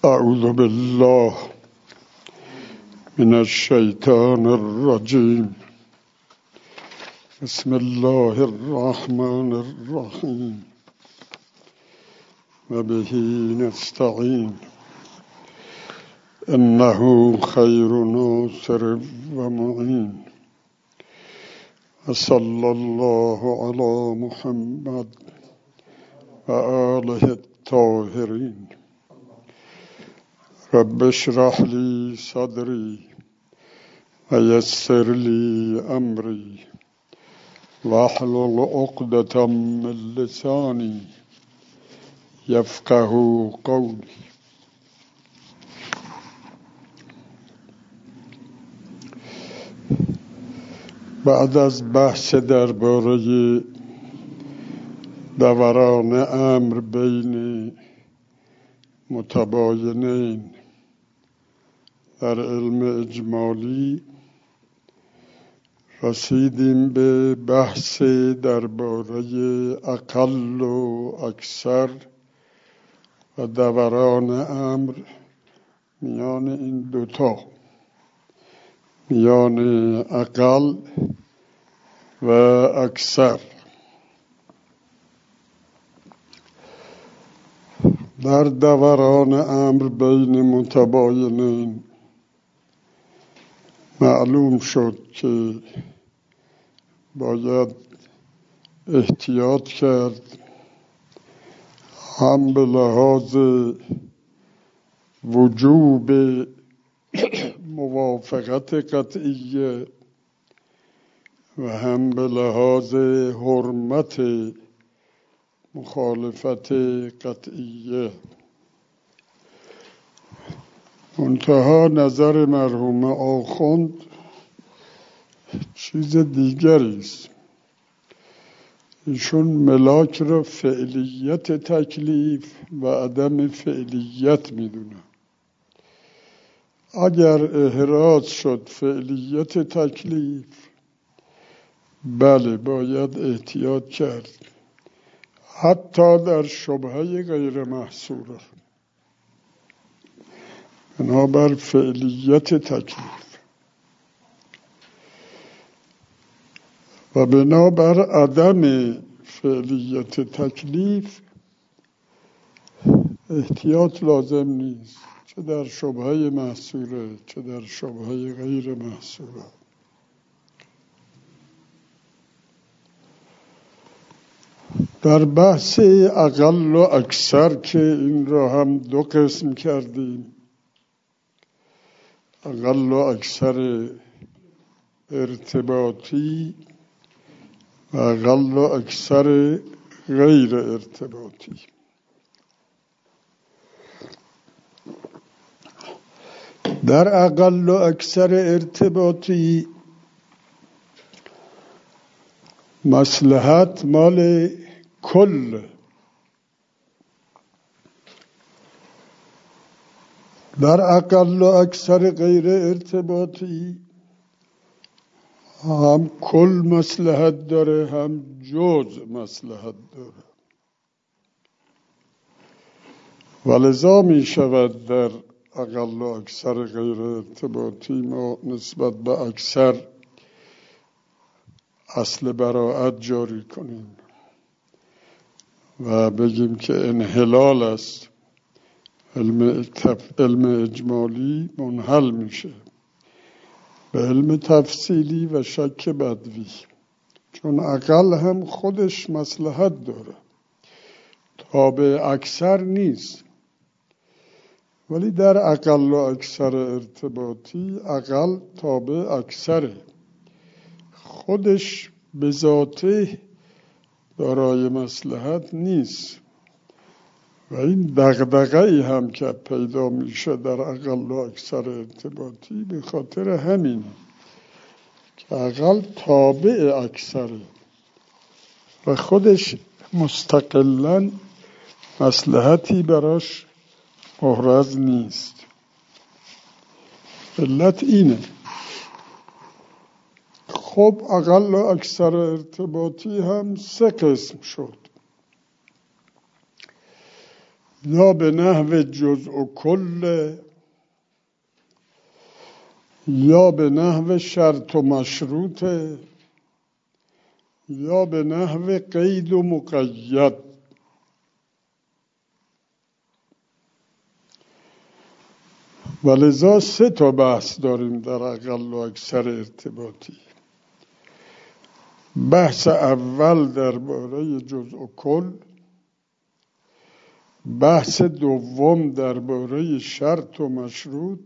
أعوذ بالله من الشيطان الرجيم. بسم الله الرحمن الرحيم وبه نستعين إنه خير ناصر ومعين. وصلى الله على محمد وآله الطاهرين. رب اشرح لي صدري ويسر لي أمري واحلل عقدة من لساني يفقه قولي. بعد از بحث درباره دوران امر بین متباینین در علم اجمالی رسیدیم به بحث درباره اقل و اکثر و دوران امر میان این دوتا، میان اقل و اکثر. در دوران امر بین متباینین معلوم شد که باید احتیاط کرد، هم به لحاظ وجوب موافقت قطعیه و هم به لحاظ حرمت مخالفت قطعیه. منتها نظر مرحوم آخوند چیز دیگری است. ایشون ملاک را فعلیت تکلیف و عدم فعلیت میدونه. اگر احراز شد فعلیت تکلیف، بله باید احتیاط کرد، حتی در شبهه غیر محصوره، بنابر فعلیت تکلیف و بنابر عدم فعلیت تکلیف احتیاط لازم نیست، چه در شبهه محصوره چه در شبهه غیر محصوره. در بحث اقل و اکثر که این را هم دو قسم کردیم، اقل و اکثر ارتباطی و اقل و اکثر غیر ارتباطی. در اقل و اکثر ارتباطی مصلحت مال کل، در اقل و اکثر غیر ارتباطی هم کل مصلحت داره هم جز مصلحت داره، ولذا می شود در اقل و اکثر غیر ارتباطی ما نسبت به اکثر اصل براءت جاری کنیم و بگیم که انحلال است، علم اجمالی منحل میشه به علم تفصیلی و شک بدوی، چون اقل هم خودش مصلحت داره، تابع اکثر نیست. ولی در اقل و اکثر ارتباطی اقل تابع اکثره، خودش به ذاته دارای مصلحت نیست. و این دغدغه‌ای هم که پیدا میشه در اقل و اکثر ارتباطی به خاطر همینه که اقل تابع اکثره و خودش مستقلاً مصلحتی براش محرز نیست. علت اینه. خب اقل و اکثر ارتباطی هم سه قسم شد. یا به نحو جزء و کل، یا به نحو شرط و مشروط، یا به نحو قید و مقید. و لذا 3 تا بحث داریم در اقل و اکثر ارتباطی. بحث اول درباره جزء و کل، بحث دوم درباره شرط و مشروط،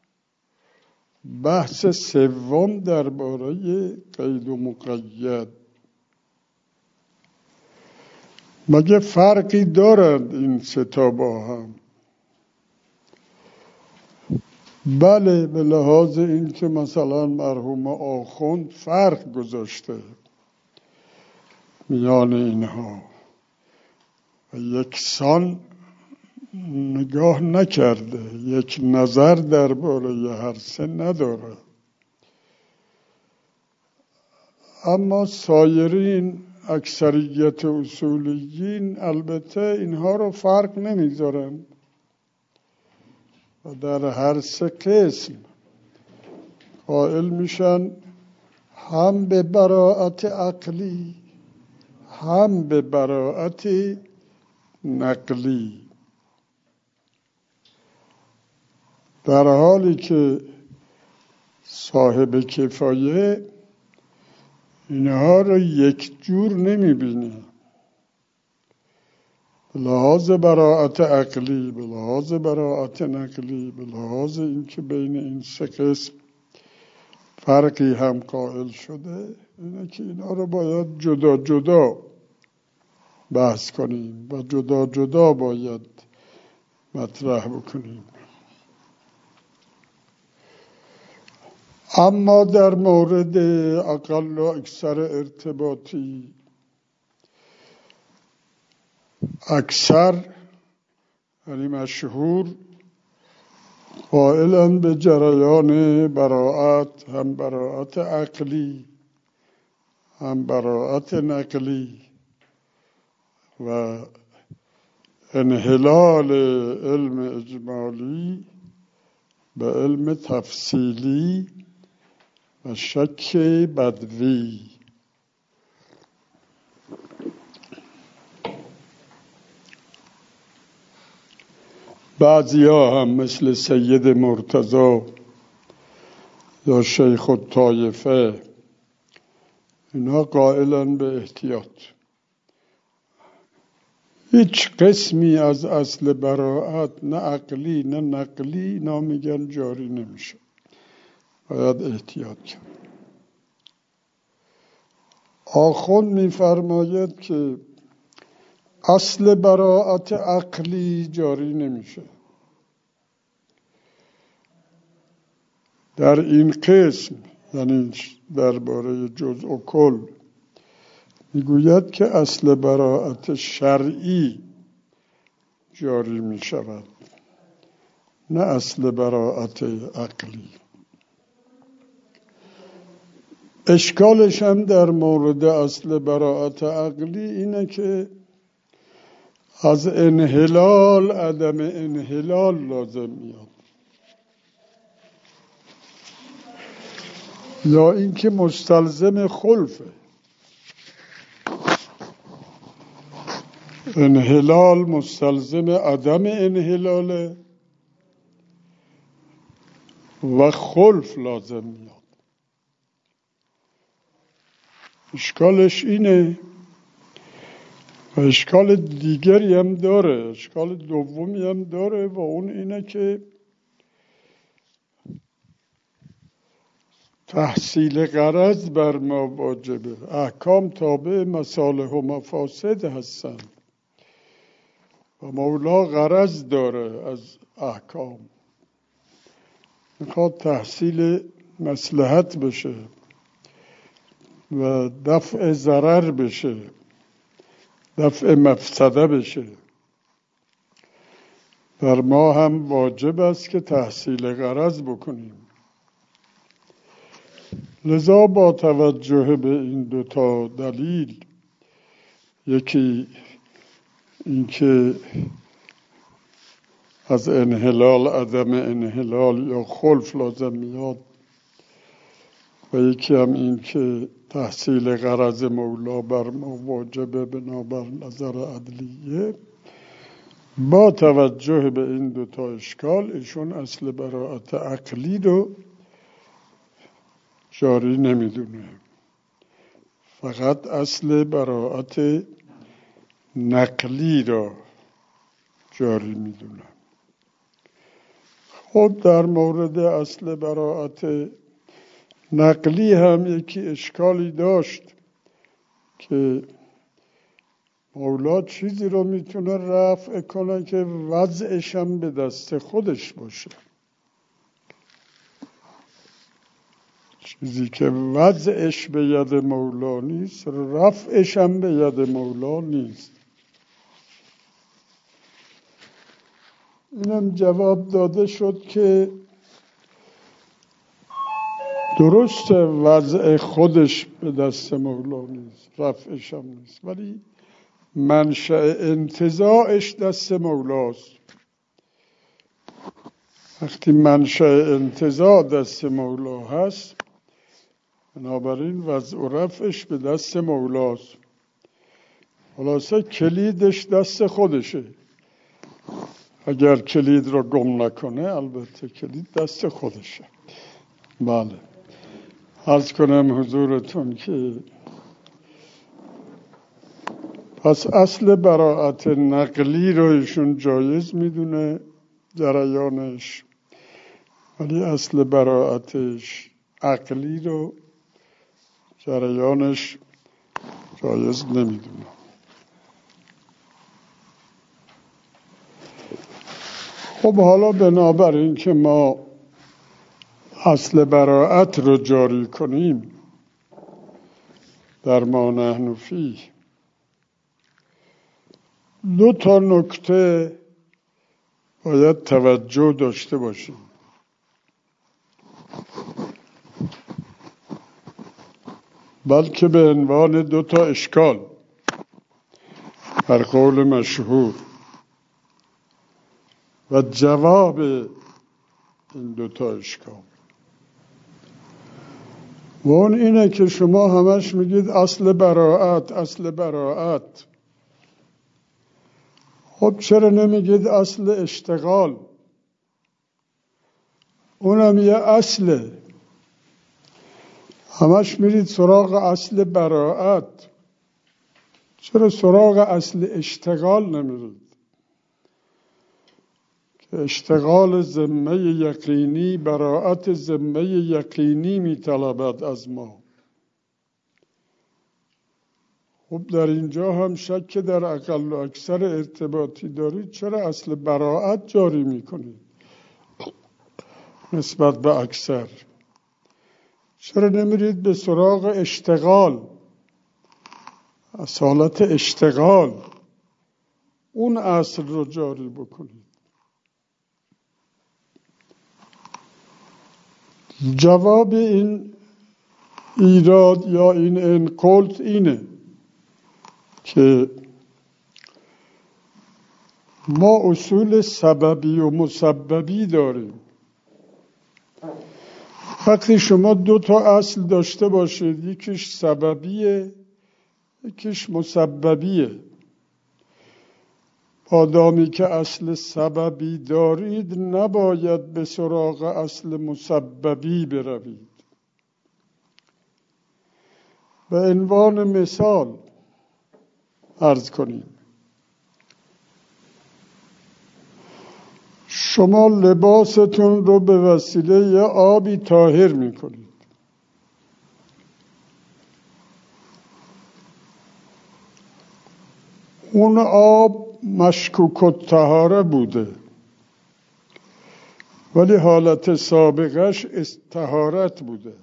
بحث سوم درباره قید و مقید. مگه فرقی دارند این 3 تا با هم؟ بله، به لحاظ این که مثلا مرحوم آخوند فرق گذاشته میان اینها و یکسان نگاه نکرده، یک نظر درباره هر 3 نداره. اما سایرین، اکثریت اصولیین، البته اینها رو فرق نمیذارن و در هر 3 قسم قائل میشن هم به براءت عقلی هم به براءت نقلی، در حالی که صاحب کفایه اینها رو یک جور نمیبینه، به لحاظ براءت عقلی، به لحاظ براءت نقلی، به لحاظ اینکه بین این 3 قسم فرقی هم قائل شده، اینه که اینا رو باید جدا جدا بحث کنیم و جدا جدا باید مطرح بکنیم. اما در مورد اقل و اکثر ارتباطی، اکثر یعنی مشهور قائلن به جریان براءت، هم براءت عقلی هم براءت نقلی و انحلال علم اجمالی به علم تفصیلی و شک بدوی. بعضی ها هم مثل سید مرتضی یا شیخ الطایفه اینا قائلن به احتیاط. هیچ قسمی از اصل براءت، نه عقلی نه نقلی، اینا میگن جاری نمیشه، باید احتیاط کرد. آخوند میفرماید که اصل براءت عقلی جاری نمیشه. در این قسم، یعنی درباره جزء و کل، میگوید که اصل براءت شرعی جاری میشود، نه اصل براءت عقلی. اشکالش هم در مورد اصل براءت عقلی اینه که از انحلال عدم انحلال لازم میاد، یا اینکه مستلزم خلفه. انحلال مستلزم عدم انحلاله و خلف لازم میاد. اشکالش اینه و اشکال دیگری هم داره، اشکال دومی هم داره و اون اینه که تحصیل غرض بر ما واجبه. احکام تابع مصالح و مفاسد هستند و مولا غرض داره از احکام، میخواد تحصیل مصلحت بشه و دفع ضرر بشه، دفع مفسده بشه. بر ما هم واجب است که تحصیل غرض بکنیم. لذا با توجه به این 2 تا دلیل، یکی اینکه از انحلال عدم انحلال یا خلف لازم میاد و یکی هم این که تحصیل غرض مولا بر ما واجبه بنابر نظر عدلیه. با توجه به این دوتا اشکال ایشون اصل براءت عقلی رو جاری نمیدونه، فقط اصل براءت نقلی را جاری میدونه. خب در مورد اصل براءت نقلی هم یکی اشکالی داشت که مولا چیزی رو میتونه رفع کنه که وضعش هم به دست خودش باشه، چیزی که وضعش به ید مولا نیست رفعش هم به ید مولا نیست. اینم جواب داده شد که درست وضع خودش به دست مولا نیست، رفعش هم نیست، ولی منشأ انتزاعش دست مولاست. وقتی منشأ انتزاع دست مولا هست بنابراین وضع و رفعش به دست مولاست. خلاصه کلیدش دست خودشه، اگر کلید رو گم نکنه البته کلید دست خودشه. بله، عرض کنم حضورتون که پس اصل براءت نقلی رو ایشون جایز میدونه جریانش، ولی اصل براءتش عقلی رو جریانش جایز نمیدونه. خب حالا بنابراین که ما اصل براءت رو جاری کنیم در ما نحن فیه، دو تا نکته باید توجه داشته باشیم. بلکه به عنوان دو تا اشکال بر قول مشهور و جواب این دو تا اشکال. و اون اینه که شما همش میگید اصل براءت اصل براءت. خب چرا نمیگید اصل اشتغال؟ اونم یه اصله. همش میرید سراغ اصل براءت، چرا سراغ اصل اشتغال نمیرید؟ که اشتغال ذمه یقینی براءت ذمه یقینی میطلبد از ما. خب در اینجا هم شک در اقل و اکثر ارتباطی دارید، چرا اصل براءت جاری میکنید نسبت به اکثر؟ چرا نمیرید به سراغ اشتغال، اصالت اشتغال، اون اصل رو جاری بکنید؟ جواب این ایراد یا این انقلت اینه که ما اصول سببی و مسببی داریم. وقتی شما دو تا اصل داشته باشید، یکیش سببیه یکیش مسببیه، مادامی که اصل سببی دارید نباید به سراغ اصل مسببی بروید. به عنوان مثال عرض کنیم، شما لباستون رو به وسیله یه آبی طاهر میکنید. اون آب مشکوک الطهاره بوده ولی حالت سابقش طهارت بوده.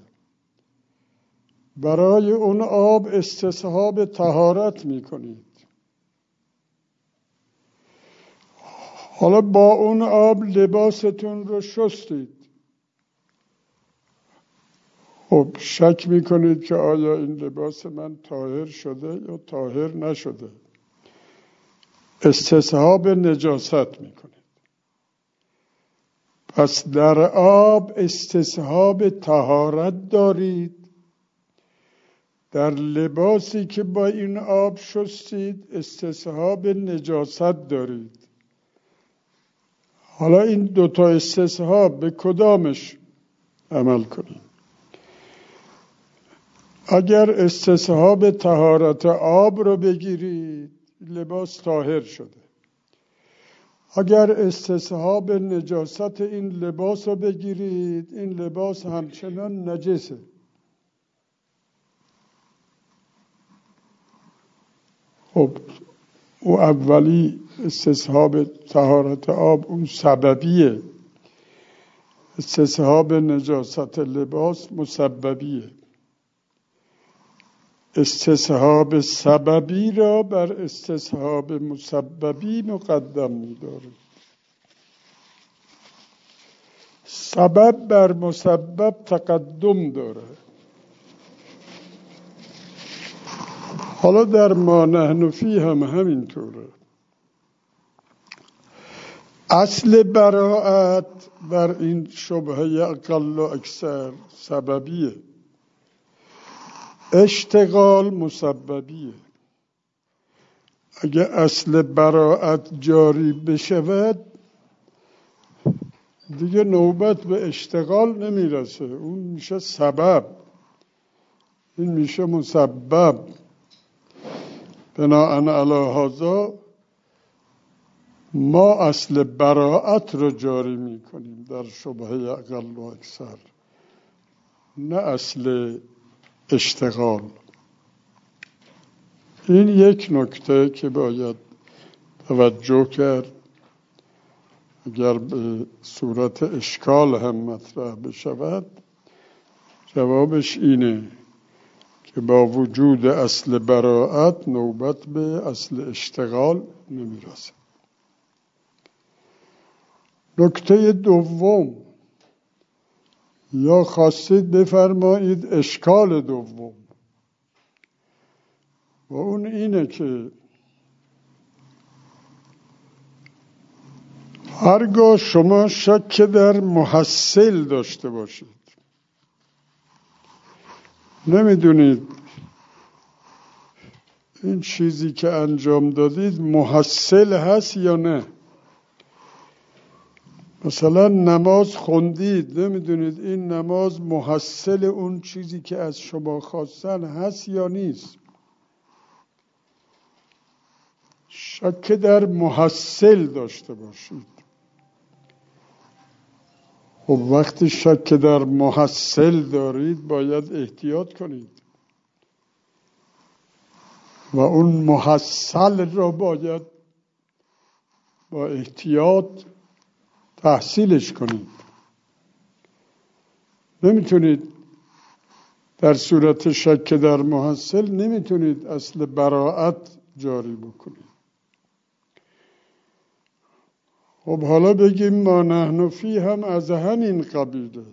برای اون آب استصحاب طهارت میکنید. حالا با اون آب لباستون رو شستید. خب شک میکنید که آیا این لباس من طاهر شده یا طاهر نشده. استصحاب نجاست میکنید. پس در آب استصحاب طهارت دارید، در لباسی که با این آب شستید استصحاب نجاست دارید. حالا این دوتا استصحاب به کدامش عمل کنید؟ اگر استصحاب طهارت آب رو بگیرید لباس طاهر شده. اگر استصحاب نجاست این لباس رو بگیرید این لباس همچنان نجسه. خب او اولی استصحاب طهارت آب اون سببیه، استصحاب نجاست لباس مسببیه. استصحاب سببی را بر استصحاب مسببی مقدم می‌داریم. سبب بر مسبب تقدم داره. حالا در ما نحن فی هم همینطوره. اصل براءت در این شبهه اقل و اکثر سببیه، اشتغال مسببیه. اگه اصل براءت جاری بشود دیگه نوبت به اشتغال نمیرسه، اون میشه سبب، این میشه مسبب. بناهن علی هذا ما اصل براءت رو جاری میکنیم در شبهه اقل و اکثر، نه اصل اشتغال. این یک نکته که باید توجه کرد اگر به صورت اشکال هم مطرح بشود. جوابش اینه که با وجود اصل براءت نوبت به اصل اشتغال نمیرسه. نکته دوم، یا خواستید بفرمایید اشکال دوم، و اون اینه که هرگاه شما شک در محصل داشته باشید، نمیدونید این چیزی که انجام دادید محصل هست یا نه. مثلا نماز خوندید، نمیدونید این نماز محصل اون چیزی که از شما خواستن هست یا نیست. شک در محصل داشته باشید. خب وقتی شک در محصل دارید باید احتیاط کنید و اون محصل را باید با احتیاط تحصیلش کنید. نمیتونید در صورت شک در محصل نمیتونید اصل براءت جاری بکنید. خب حالا بگیم ما نحن فی هم از همین قبیله.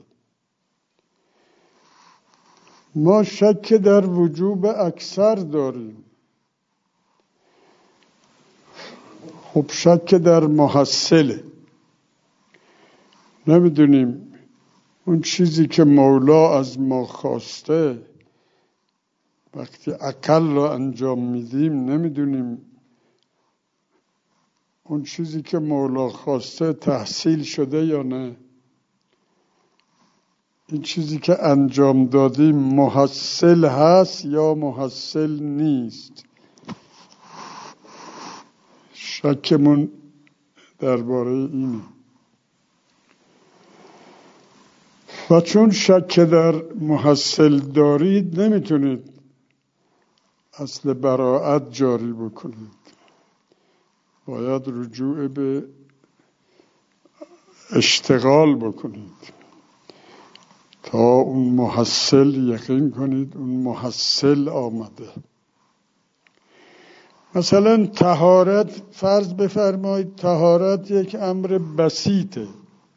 ما شک در وجوب اکثر داریم. خب شک در محصله، نمیدونیم اون چیزی که مولا از ما خواسته وقتی عقل را انجام میدیم نمیدونیم اون چیزی که مولا خواسته تحصیل شده یا نه. این چیزی که انجام دادیم محصل هست یا محصل نیست. شکمون درباره اینه. و چون شک در محصل دارید نمیتونید اصل براءت جاری بکنید، باید رجوع به اشتغال بکنید تا اون محصل یقین کنید اون محصل آمده. مثلا طهارت، فرض بفرمایید طهارت یک امر بسیطه،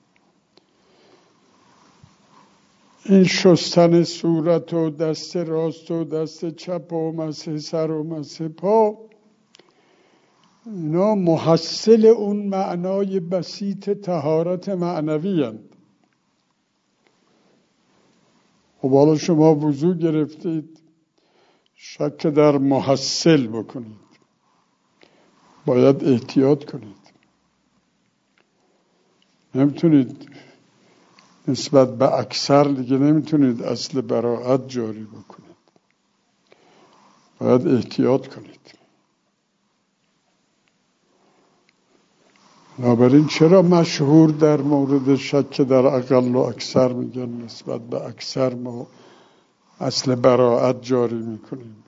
این شستن صورت و دست راست و دست چپ و مسح سر و مسح پا اینا محصل اون معنای بسیط طهارت معنوی هستند. خب حالا شما وضو گرفتید، شک در محصل بکنید، باید احتیاط کنید. نمیتونید نسبت به اکثر دیگه نمیتونید اصل براءت جاری بکنید، باید احتیاط کنید. بنابراین چرا مشهور در مورد شک در اقل و اکثر میگن نسبت به اکثر ما اصل براءت جاری میکنیم؟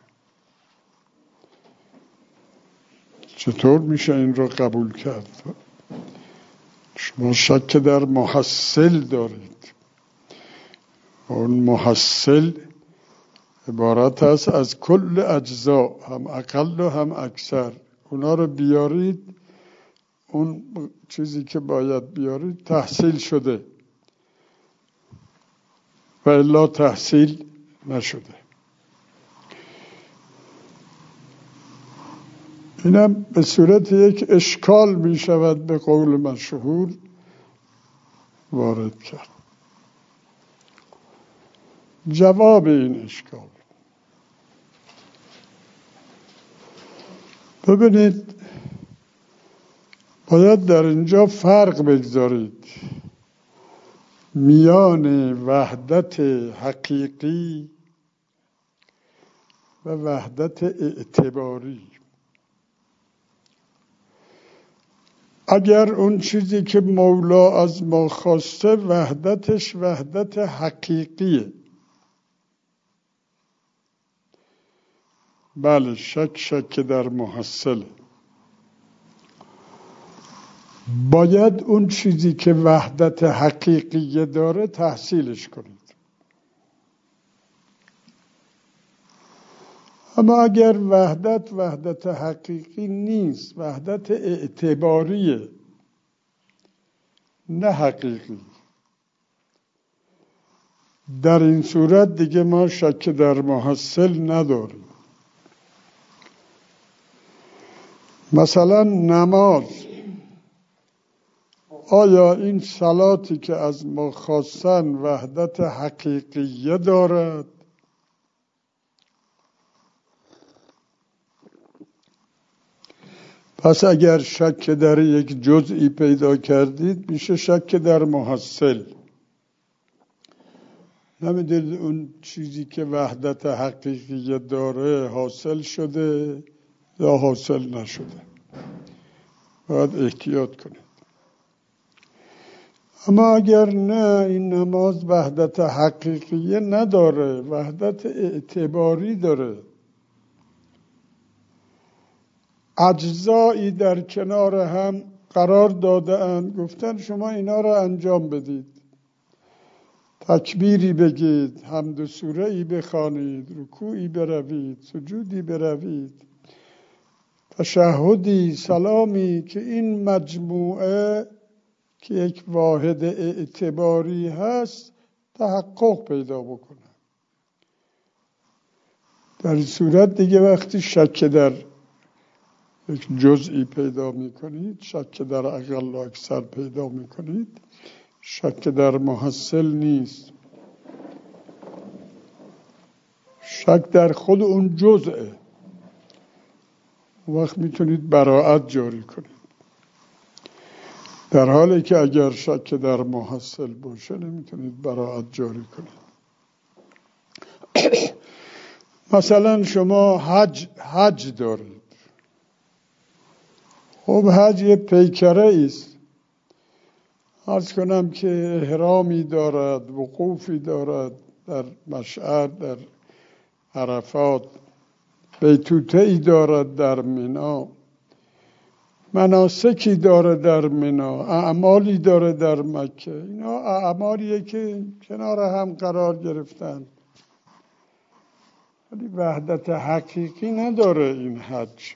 چطور میشه این رو قبول کرد؟ شما شک در محصل دارید. اون محصل عبارت است از کل اجزا، هم اقل و هم اکثر. اونا رو بیارید، اون چیزی که باید بیارید تحصیل شده و الا تحصیل نشده. اینم به صورت یک اشکال می شود به قول مشهور وارد کرد. جواب این اشکال، ببینید، باید در اینجا فرق بگذارید میان وحدت حقیقی و وحدت اعتباری. اگر اون چیزی که مولا از ما خواسته وحدتش وحدت حقیقیه، بله، شک در محصله. باید اون چیزی که وحدت حقیقی داره تحصیلش کنید. اما اگر وحدت حقیقی نیست، وحدت اعتباریه نه حقیقی، در این صورت دیگه ما شک در محصل نداریم. مثلا نماز، آیا این صلاتی که از ما خواستن وحدت حقیقیه دارد؟ پس اگر شک در یک جزئی پیدا کردید میشه شک در محصل. نمیدونید اون چیزی که وحدت حقیقیه داره حاصل شده یا حاصل نشده، باید احتیاط کنید. اما اگر نه، این نماز وحدت حقیقیه نداره، وحدت اعتباری داره، اجزایی در کنار هم قرار داده اند، گفتن شما اینا را انجام بدید، تکبیری بگید، حمد و سوره‌ای بخوانید، رکوعی بروید، سجودی بروید، تشهدی، سلامی، که این مجموعه که یک واحد اعتباری هست تحقق پیدا بکنه. در این صورت دیگه وقتی شک در یک جزئی پیدا میکنید، شک در اقل و اکثر پیدا میکنید، شک در محصل نیست، شک در خود اون جزئه. وقت میتونید براءت جاری کنید، در حالی که اگر شک در محصل باشه نمیتونید براءت جاری کنید. مثلا شما حج دارید. خب حج یه پیکره ایست، عرض کنم که احرامی دارد، وقوفی دارد در مشعر، در عرفات، بیتوته‌ای دارد در مینا، مناسکی داره در مینا، اعمالی داره در مکه. اینا اعمالیه که کنار هم قرار گرفتن، ولی وحدت حقیقی نداره. این حج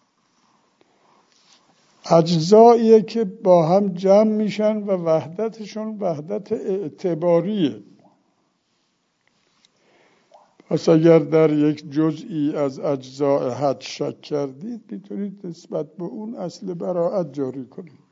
اجزاییه که با هم جمع میشن و وحدتشون وحدت اعتباریه. پس اگر در یک جزئی از اجزاء حد شک کردید میتونید نسبت به اون اصل براءت جاری کنید.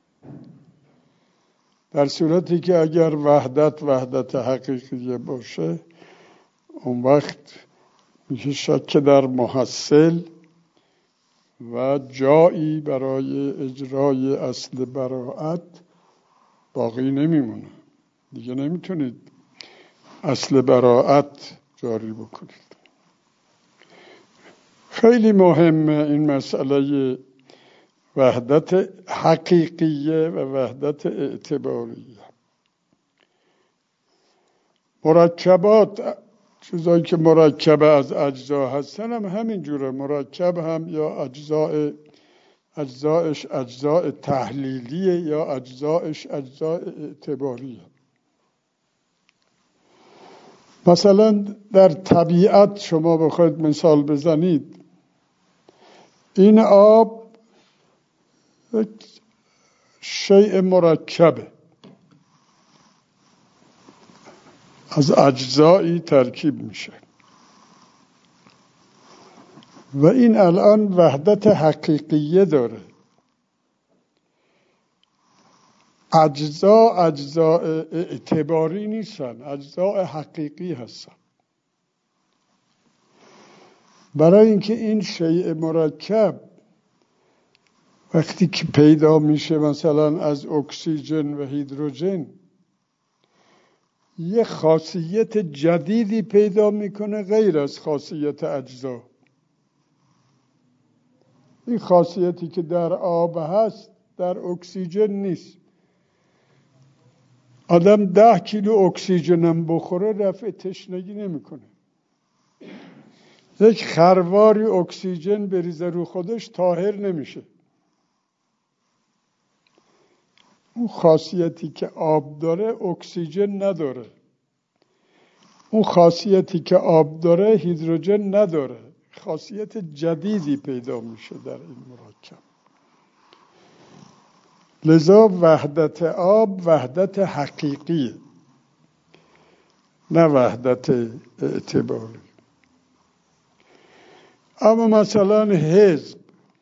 در صورتی که اگر وحدت حقیقیه باشه اون وقت میشه شک در محصل و جایی برای اجرای اصل براءت باقی نمیمونه. دیگه نمیتونید اصل براءت جاری بکنید. خیلی مهمه این مسئله وحدت حقیقیه و وحدت اعتباریه. مرکبات، چیزایی که مرکب از اجزا هستن هم همین جوره. مرکب هم یا اجزایش اجزاء تحلیلیه یا اجزایش اجزاء اعتباریه. مثلا در طبیعت شما بخواید مثال بزنید، این آب یک شیء مرکبه، از اجزایی ترکیب میشه و این الان وحدت حقیقیه داره. اجزاء اعتباری نیستن، اجزاء حقیقی هستن. برای اینکه این شیء مرکب وقتی که پیدا میشه مثلا از اکسیژن و هیدروژن یه خاصیت جدیدی پیدا میکنه غیر از خاصیت اجزا. این خاصیتی که در آب هست در اکسیژن نیست. آدم 10 کیلو اکسیژن هم بخوره رفع تشنگی نمیکنه. یک خرواری اکسیژن بریزه رو خودش طاهر نمیشه. اون خاصیتی که آب داره اکسیژن نداره. اون خاصیتی که آب داره هیدروژن نداره. خاصیت جدیدی پیدا میشه در این مرکب. لذا وحدت آب وحدت حقیقیه، نه وحدت اعتباری. اما مثلا حزب،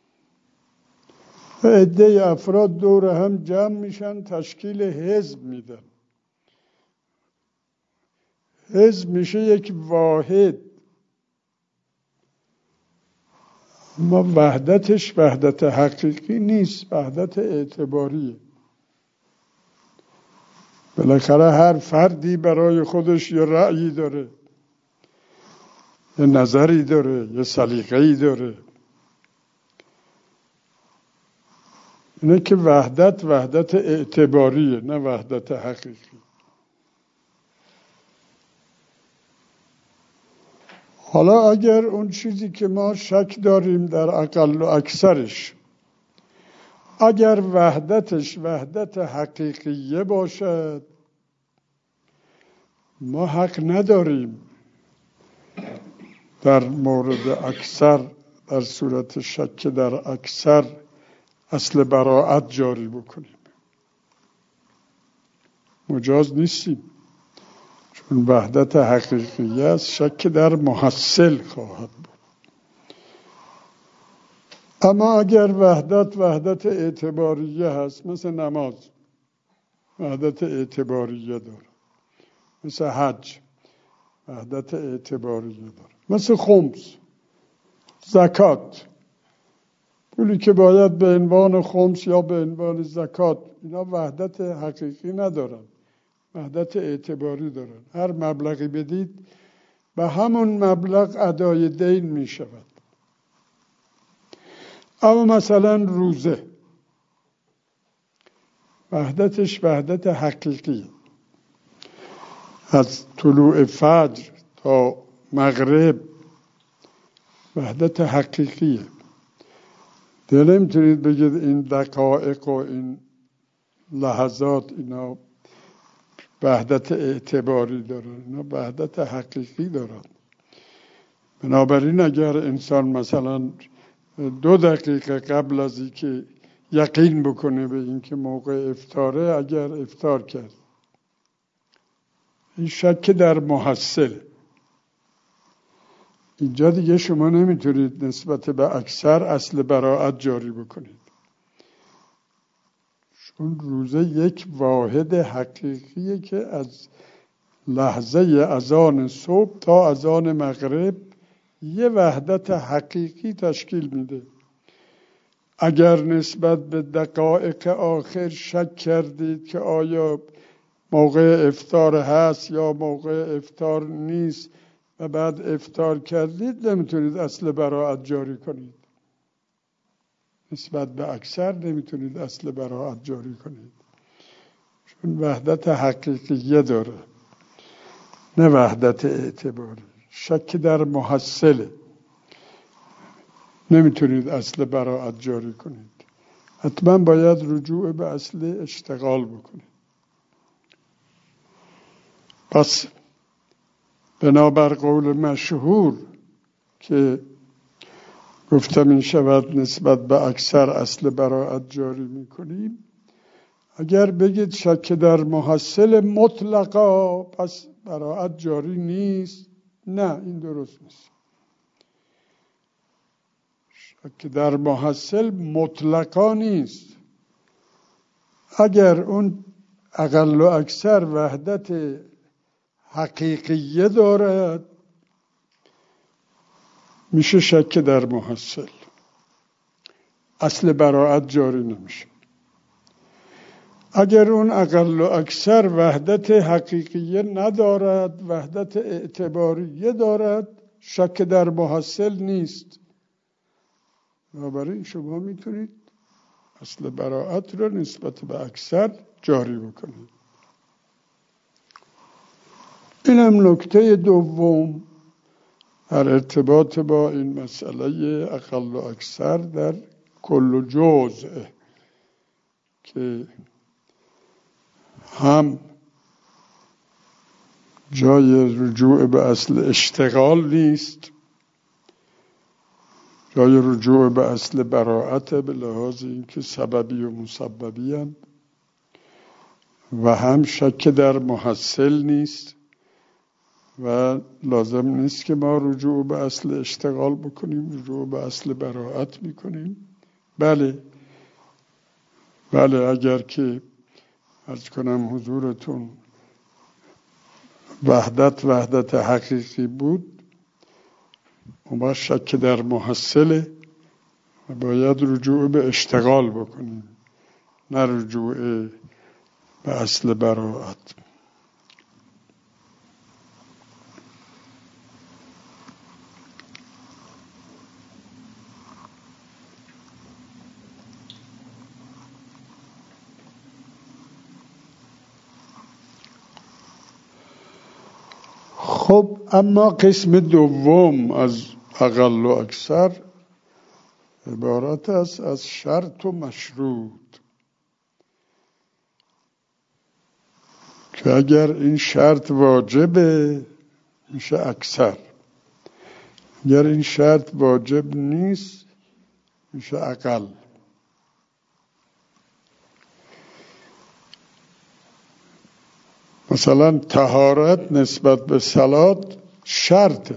عده افراد دور هم جمع میشن تشکیل حزب میدن. حزب میشه یک واحد، اما وحدتش وحدت حقیقی نیست، وحدت اعتباریه. بالاخره هر فردی برای خودش یه رأیی داره، یه نظری داره، یه سلیقه‌ای داره. اینه که وحدت اعتباریه، نه وحدت حقیقی. حالا اگر اون چیزی که ما شک داریم در اقل و اکثرش، اگر وحدتش وحدت حقیقیه باشد، ما حق نداریم در مورد اکثر، در صورت شک در اکثر اصل براءت جاری بکنیم. مجاز نیستیم، چون وحدت حقیقیه است. شک در محصل خواهد بود. اما اگر وحدت اعتباریه هست، مثل نماز وحدت اعتباریه داره، مثل حج وحدت اعتباریه داره، مثل خمس، زکات، پولی که باید به عنوان خمس یا به عنوان زکات، اینا وحدت حقیقی ندارن، وحدت اعتباری دارن. هر مبلغی بدید به همون مبلغ ادای دین می شود. اما مثلا روزه، وحدتش وحدت حقیقی، از طلوع فجر تا مغرب وحدت حقیقیه. دیگه نمیتونید بگید این دقایق و این لحظات اینا وحدت اعتباری دارن، اینا وحدت حقیقی دارن. بنابراین اگر انسان مثلا 2 دقیقه قبل از اینکه یقین بکنه به اینکه موقع افطاره، اگر افطار کرد، این شک در محصل، اینجا دیگه شما نمیتونید نسبت به اکثر اصل براءت جاری بکنید، چون روزه یک واحد حقیقیه که از لحظه اذان صبح تا اذان مغرب یه وحدت حقیقی تشکیل میده. اگر نسبت به دقایق آخر شک کردید که آیا موقع افطار هست یا موقع افطار نیست و بعد افطار کردید، نمیتونید اصل براءت جاری کنید. نسبت به اکثر نمیتونید اصل براءت جاری کنید، چون وحدت حقیقیه داره نه وحدت اعتباری. شک در محصله، نمیتونید اصل براءت جاری کنید. حتما باید رجوع به اصل اشتغال بکنید. پس بنابر قول مشهور که گفتم این شود نسبت به اکثر اصل براءت جاری میکنیم، اگر بگید شک در محصل مطلقا پس براءت جاری نیست، نه، این درست نیست. شک در محصل مطلقا نیست. اگر اون اقل و اکثر وحدت حقیقیه دارد میشه شک در محصل، اصل براءت جاری نمیشه. اگر اون اقل و اکثر وحدت حقیقیه ندارد، وحدت اعتباریه دارد، شک در محصل نیست. بنابراین شما میتونید اصل براءت رو نسبت به اکثر جاری بکنید. اینم نکته دوم در ارتباط با این مسئله اقل و اکثر در کل و جزء، که هم جای رجوع به اصل اشتغال نیست، جای رجوع به اصل براءت به لحاظ اینکه سببی و مسببی هستند، و هم شک در محصل نیست و لازم نیست که ما رجوع به اصل اشتغال بکنیم، رجوع به اصل براءت میکنیم. بله اگر که عرض کنم حضورتون وحدت حقیقی بود، ما شک در محصله و باید رجوع به اشتغال بکنیم، نه رجوع به اصل براءت. خب اما قسم دوم از اقل و اکثر عبارت است از شرط و مشروط، که اگر این شرط واجبه میشه اکثر، اگر این شرط واجب نیست میشه اقل. مثلا طهارت نسبت به صلات شرطه.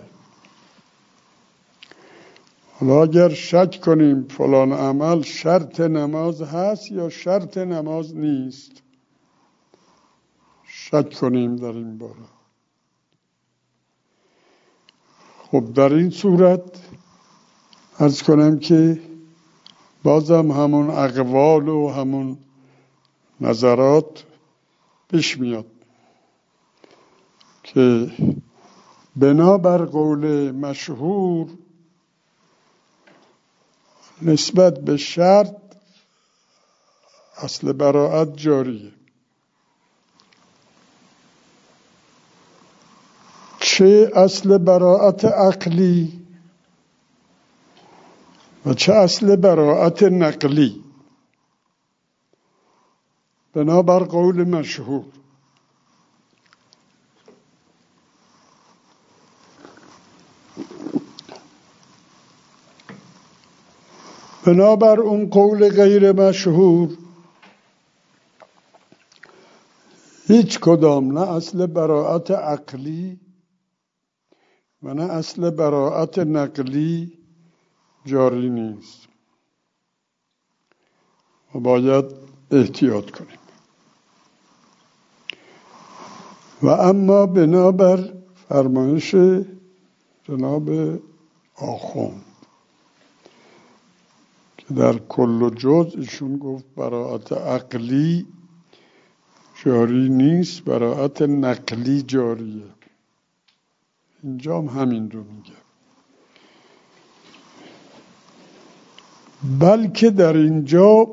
حالا اگر شک کنیم فلان عمل شرط نماز هست یا شرط نماز نیست، شک کنیم در این باره، خب در این صورت عرض کنم که بازم همون اقوال و همون نظرات پیش میاد که بنابر قول مشهور نسبت به شرط اصل براءت جاریه، چه اصل براءت عقلی و چه اصل براءت نقلی. بنابر قول مشهور بنابر اون قول غیر مشهور هیچ کدام، نه اصل براءت عقلی و نه اصل براءت نقلی جاری نیست و باید احتیاط کنیم. و اما بنابر فرمایش جناب آخوند که در کل و جز ایشون گفت براءت عقلی جاری نیست، براءت نقلی جاریه. اینجا هم همین رو میگه. بلکه در اینجا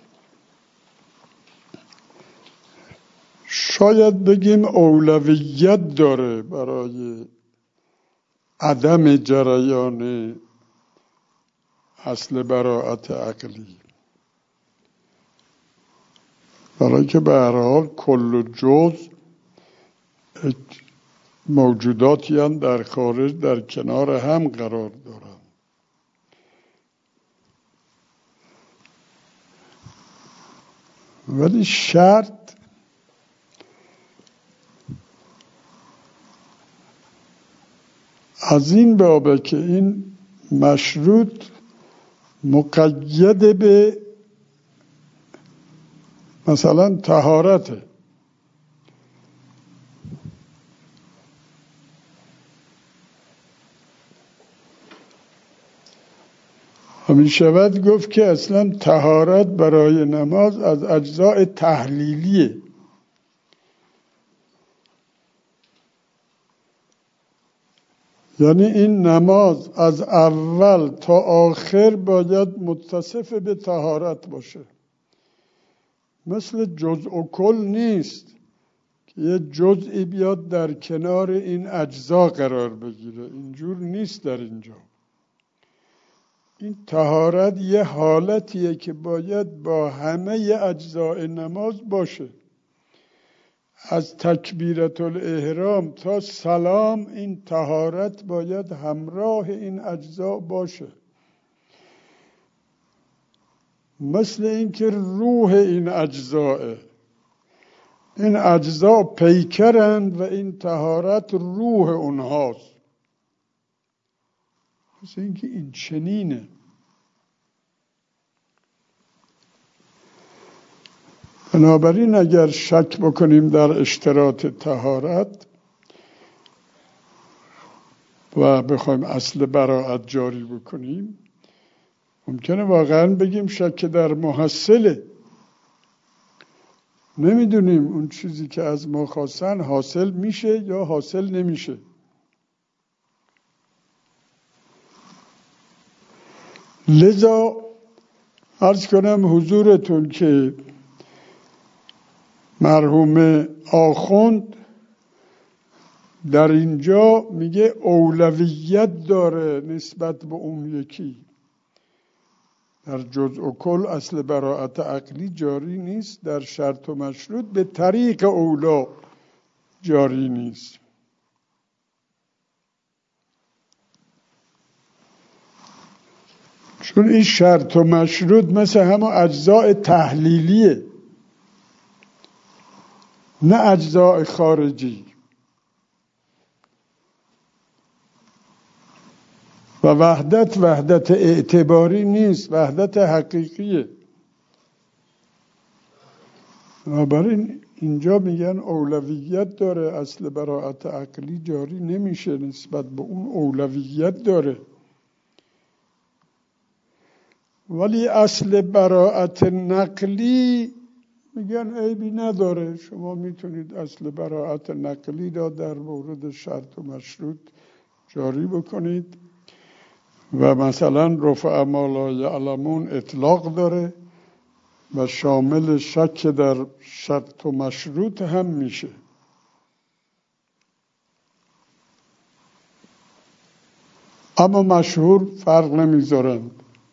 شاید بگیم اولویت داره برای عدم جریان اصل براءت عقلی، برای که به هر حال کل و جز موجوداتی هم در خارج در کنار هم قرار دارن. ولی شرط از این بابه که این مشروط مقید به مثلا طهارته. می شود گفت که اصلا طهارت برای نماز از اجزاء تحلیلیه. یعنی این نماز از اول تا آخر باید متصف به طهارت باشه. مثل جزء و کل نیست که یه جزئی بیاد در کنار این اجزا قرار بگیره. اینجور نیست در اینجا. این طهارت یه حالتیه که باید با همه اجزاء نماز باشه. از تکبیرة الاحرام تا سلام این طهارت باید همراه این اجزا باشه. مثل اینکه روح این اجزاء، این اجزا پیکرند و این طهارت روح اونهاست. مثل اینکه این چنینه. بنابراین اگر شک بکنیم در اشتراط طهارت و بخوایم اصل براءت جاری بکنیم، ممکنه واقعا بگیم شک در محصله. نمیدونیم اون چیزی که از ما خواستن حاصل میشه یا حاصل نمیشه. لذا عرض کنم حضورتون که مرحوم آخوند در اینجا میگه اولویت داره نسبت به اون یکی. در جزء و کل اصل براءت عقلی جاری نیست، در شرط و مشروط به طریق اولا جاری نیست. چون این شرط و مشروط مثل همه اجزاء تحلیلیه، نه اجزاء خارجی. و وحدت اعتباری نیست، وحدت حقیقیه. بنابراین اینجا میگن اولویت داره، اصل براءت عقلی جاری نمیشه، نسبت به اون اولویت داره. ولی اصل براءت نقلی میگن عیبی نداره، شما میتونید اصل براءت نقلی را در مورد شرط و مشروط جاری بکنید و مثلا رفع ما لا یعلمون اطلاق داره و شامل شک در شرط و مشروط هم میشه. اما مشهور فرق نمیذارند،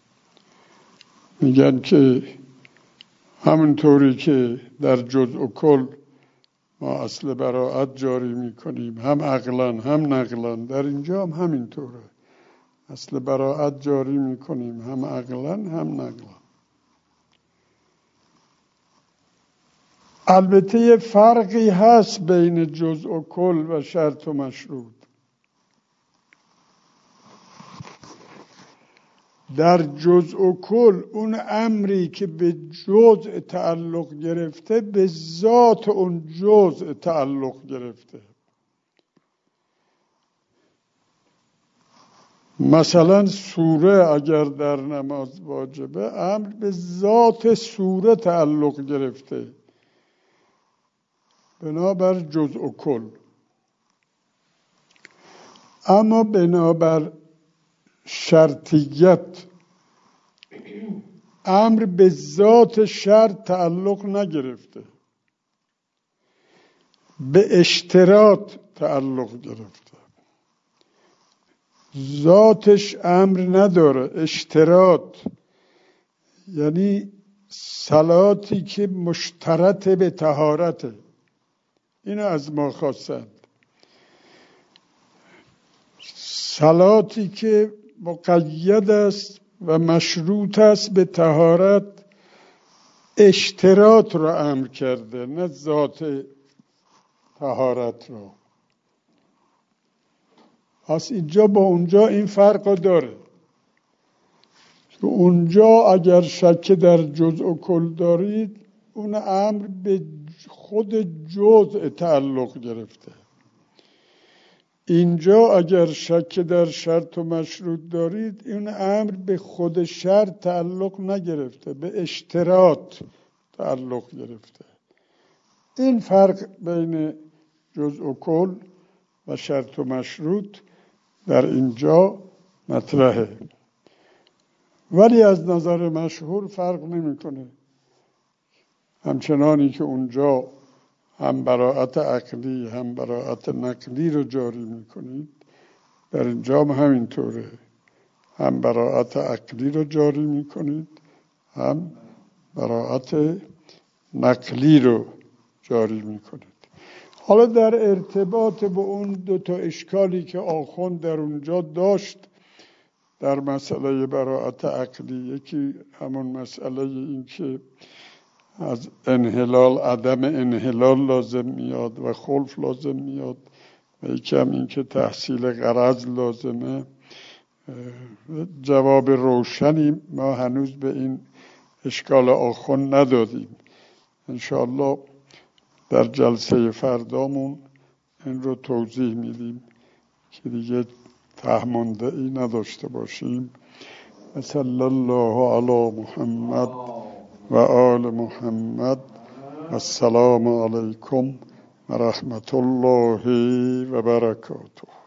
میگن که همونطوری که در جزء و کل ما اصل براءت جاری میکنیم، هم عقلا هم نقلا، در اینجا هم همینطوره، اصل براءت جاری میکنیم هم عقلا هم نقلا. البته یه فرقی هست بین جزء و کل و شرط و مشروط. در جزء و کل اون امری که به جزء تعلق گرفته به ذات اون جزء تعلق گرفته. مثلا سوره اگر در نماز واجبه، امر به ذات سوره تعلق گرفته بنابر جزء و کل. اما بنابر شرطیت امر به ذات شرط تعلق نگرفته، به اشتراط تعلق گرفته. ذاتش امر نداره، اشتراط یعنی صلاتی که مشترط به طهارته، اینو از ما خواستند. صلاتی که مقید است و مشروط است به طهارت اشتراط رو امر کرده، نه ذات طهارت رو. پس اینجا با اونجا این فرق داره که اونجا اگر شک در جزء و کل دارید اون امر به خود جزء تعلق گرفته. اینجا اگر شک در شرط و مشروط دارید این امر به خود شرط تعلق نگرفته، به اشتراط تعلق گرفته. این فرق بین جزء و کل و شرط و مشروط در اینجا مطرحه، ولی از نظر مشهور فرق نمیکنه. همچنانی که اونجا هم براءت عقلی هم براءت نقلی رو جاری میکنید، در اینجا هم همینطوره، هم براءت عقلی رو جاری میکنید هم براءت نقلی رو جاری میکنید. حالا در ارتباط با اون دو تا اشکالی که آخوند در اونجا داشت در مسئله براءت عقلی، یکی همون مسئله این که از انحلال عدم انحلال لازم میاد و خلف لازم میاد و یکی هم این که تحصیل غرض لازمه. جواب روشنی ما هنوز به این اشکال آخوند ندادیم. انشاءالله در جلسه فردامون این رو توضیح میدیم که دیگه تهمانده ای نداشته باشیم. صلی الله علی محمد و آل محمد و السلام علیکم و رحمت الله و برکاته.